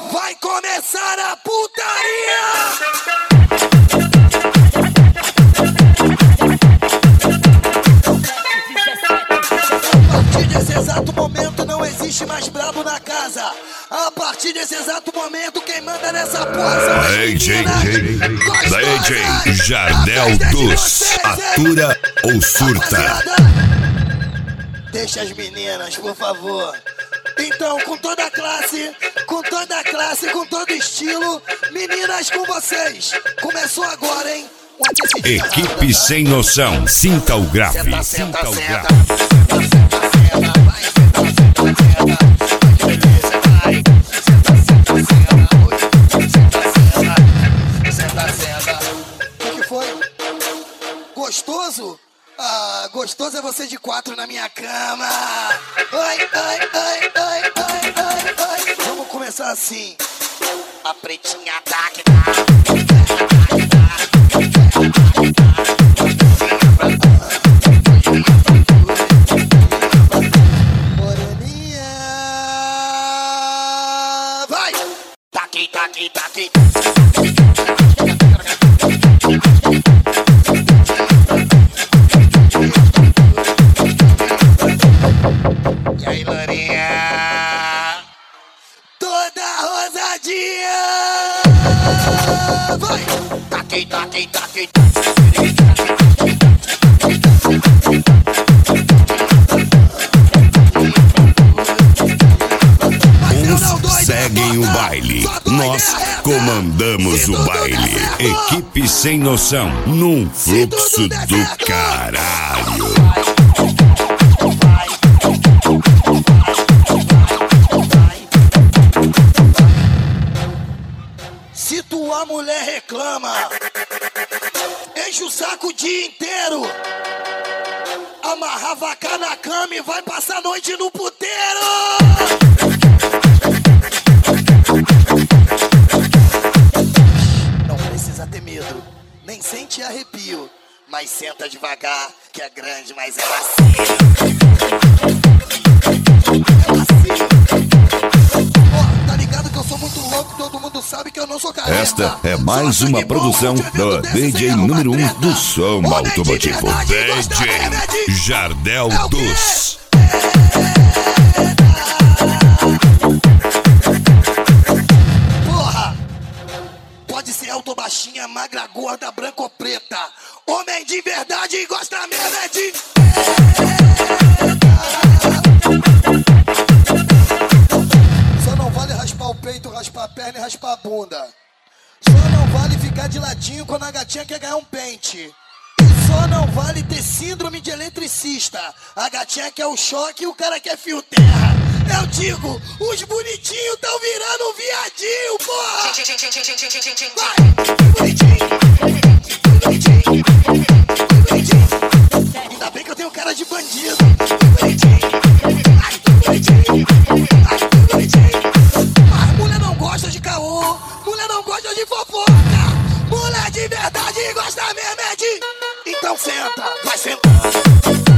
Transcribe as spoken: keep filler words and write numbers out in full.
Vai começar a putaria! A partir desse exato momento não existe mais brabo na casa. A partir desse exato momento quem manda nessa porra são as D J meninas D J Jardel dos Atura ou Surta. Rapaziada, deixa as meninas, por favor. Então, com toda a classe, com toda a classe, com todo estilo, meninas com vocês. Começou agora, hein? Equipe Sem Noção, sinta o grave. Senta, Sinta senta, o senta. grave. Senta, senta, vai, senta, senta, senta. Que beleza, vai. Senta, senta, senta. Oi, senta, senta. Senta, senta. O que foi? Gostoso? Ah, gostoso é você de quatro na minha cama. Oi, oi, oi, oi, oi, oi, oi. Vamos começar assim. A pretinha tá que tá. Moreninha, vai! Tá aqui, tá aqui, tá aqui. E aí, Lourinha? Toda rosadinha! Vai! Tá aqui, tá aqui, tá aqui. Uns seguem o baile, nós comandamos o baile. Equipe Sem Noção, num fluxo do caralho. Se tua mulher reclama, enche o saco o dia inteiro, amarra a vaca na cama e vai passar a noite no puteiro. Não precisa ter medo, nem sente arrepio, mas senta devagar, que é grande, mas é macio. É macio. Ó, tá ligado que eu sou muito louco, todo mundo sabe que eu não sou careta. Esta é mais uma produção da D J número um do som automotivo. D J Jardel dos. Porra! Pode ser alto, baixinha, magra, gorda, branca ou preta. Homem de verdade gosta mesmo é de... Só não vale raspar o peito, raspar a perna e raspar a bunda. Só não vale ficar de ladinho quando a gatinha quer ganhar um pente. E só não vale ter síndrome de eletricista. A gatinha quer o choque e o cara quer fio terra. Eu digo, os bonitinhos tão virando um viadinho, porra! Vai! Bonitinho! Bonitinho! Bonitinho! Ainda bem que eu tenho cara de bandido. Bonitinho! Ai, tudo bonitinho! Ai, tudo bonitinho! Mas mulher não gosta de caô, mulher não gosta de fofoca. Mulher de verdade gosta mesmo é de... Então senta, vai sentar.